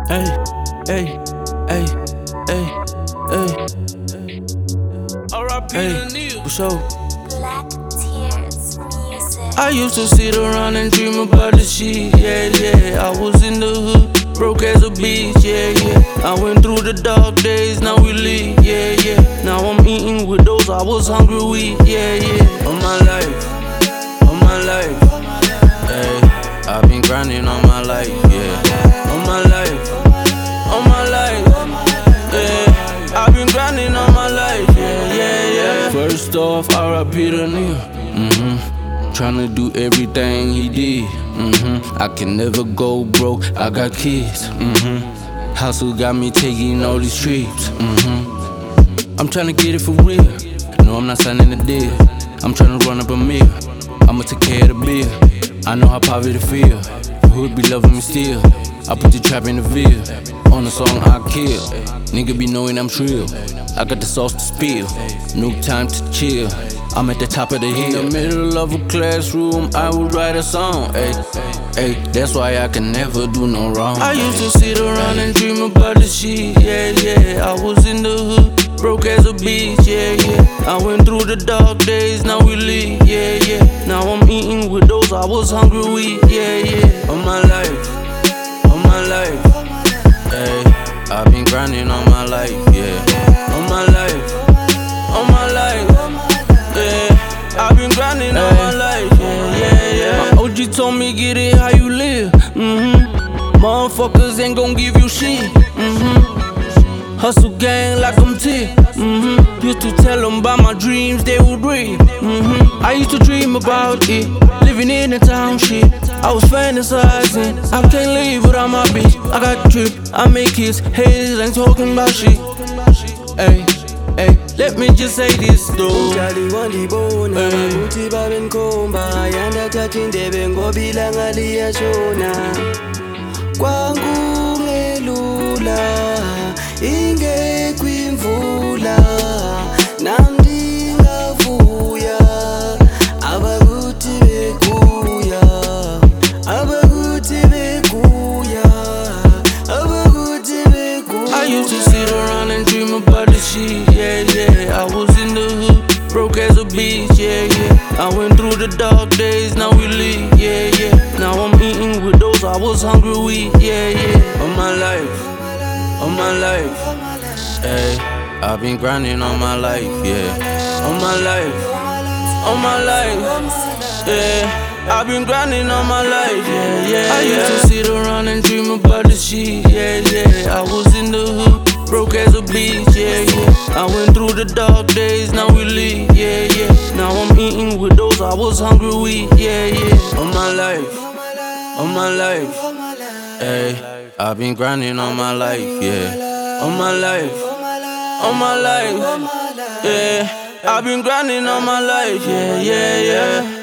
Hey, hey, hey, hey, hey. Hey, for sure. Black Tears Music. I used to sit around and dream about the shit, yeah, yeah. I was in the hood, broke as a bitch, yeah, yeah. I went through the dark days, now we lit, yeah, yeah. Now I'm eating with those I was hungry with, yeah, yeah. On my life, on my life, hey. I've been grinding on my life, yeah. On my life, on my life, yeah. I've been grinding on my life, yeah, yeah, yeah. First off, R.I.P. the nigga, tryna do everything he did, I can never go broke, I got kids, Hustle got me taking all these trips, I'm tryna get it for real. No, I'm not signing a deal. I'm tryna run up a meal. I'ma take care of the bill. I know how poverty feel. The hood be loving me still. I put the trap in the veil. On the song I kill. Nigga be knowing I'm trill. I got the sauce to spill. No time to chill. I'm at the top of the hill. In the middle of a classroom, I would write a song. Ay, ay, that's why I can never do no wrong. I used to sit around and dream about the shit, yeah, yeah. I was in the hood, broke as a bitch, yeah, yeah. I went through the dark days, now we lit, yeah, yeah. Now I'm eating with those I was hungry with, yeah, yeah. On my life, on my life, hey. I've been grinding on my life, yeah. On my life, on my life, yeah. I've been grinding on my life, yeah, yeah, yeah. My OG told me get it how you live, Motherfuckers ain't gon' give you shit, Hustle gang like I'm Tip, Used to tell them about my dreams, they would breathe, I used to dream about it, living in the township. I was fantasizing, I can't live without my bitch. I got drip, I make hits, haters ain't talking about shit. Ay, ay, let me just say this though. Ugali wandibona ukuthi babenkomba yandathatha indebe ngoba ilanga liyashona kwangungelula ingekho imvula nami ngavuya abakuthi bekuya abakuthi bekuya abakuthi bekuya. I used to sit around and dream about the shit, yeah, yeah. I was in the hood, broke as a bitch, yeah, yeah. I went through the dark days, now we lit, yeah, yeah. Now I'm eating with those I was hungry with, yeah, yeah. On my life, on my life, hey. I've been grinding on my life, yeah. On my life, on my life, yeah. I've been grinding on my life, yeah, yeah. I used to sit around and dream about the shit, yeah, yeah. I was in the hood, broke as a bitch, yeah, yeah. I went through the dark days, now we lit, yeah, yeah. Now I'm eating with those I was hungry with, yeah, yeah. On my life, on my life, hey. I've been grinding on my life, yeah. On my life, on my life, yeah. I've been grinding on my life, yeah, yeah, yeah.